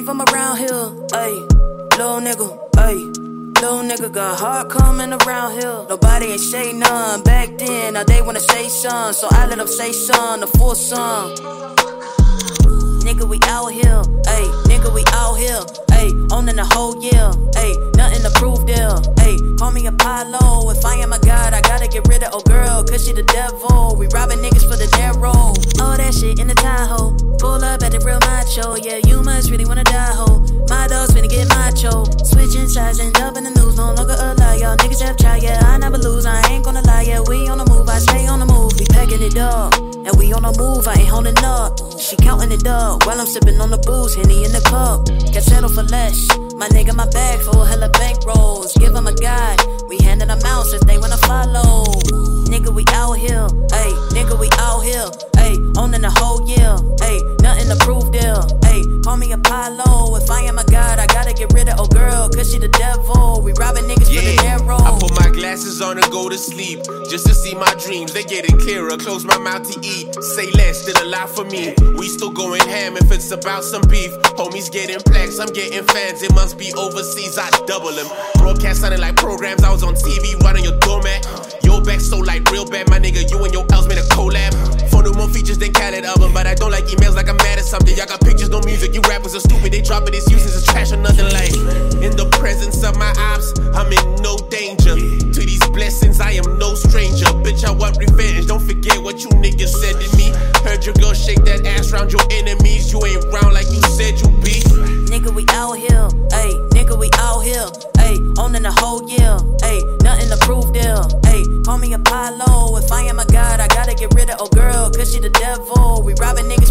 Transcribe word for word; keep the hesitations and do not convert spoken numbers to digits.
ain't from around here, ayy. Little nigga, ayy. Little nigga got hard coming around here. Nobody ain't say none back then. Now they wanna say some, so I let them say some, the full song. Nigga, we out here, ayy. Nigga, we out here, ayy. Owning the whole year, ayy. Nothing to prove there, ayy. Call me Apollo. If I am a god, I gotta get rid of old girl, cause she the devil. We robbing niggas for the narrow. All that shit in the Tahoe. Pull up at the real macho. Yeah, you must really wanna die, ho. My dog's finna get macho. Switching sides, end up in the news. No longer a lie, y'all niggas have tried. Yeah, I never lose, I ain't gonna lie. Yeah, we on the move, I stay on the move. We packing it up, and we on the move, I ain't holding up. She counting it up, while I'm sipping on the booze, Henny in the cup. Can't settle for less. My nigga, my bag full, hella bankrolls. Give them a guide, we handing them out since they wanna follow. Nigga, we out here, ayy. Nigga, we out here, ayy. Owning the whole year, ayy. Nothing to prove there, ayy. Call me Apollo. If I am a god, I gotta get rid of old girl, cause she the devil. We robbing niggas yeah, for the narrow. I put my glasses on and go to sleep, just to see my dreams, they getting clearer. Close my mouth to eat, say less, did a lot for me. We still going ham if it's about some beef. Homies getting plaques, I'm getting fans. It must be overseas, I double them. Broadcast sounding like programs, I was on T V running your doormat. Your back so like real bad, my nigga, you and your L's made a collab. Phone with more features than Khaled album, but I don't like emails like I'm mad at something. Y'all got pictures, no music, you rappers are stupid. They drop it, it's useless, it's trash or nothing. Like, in the presence of my ops, I'm in no danger. To these blessings, I am no stranger. Bitch, I want revenge, don't forget what you niggas said to me. Heard your girl shake that ass round your enemies. You ain't round like you said you be. Nigga, we out here, ayy. Nigga, we out here, ayy. Owning the whole year, ayy. Nothing to prove there, ayy. Call me Apollo. If I am a god, I gotta get rid of old girl, cause she the devil. We robbing niggas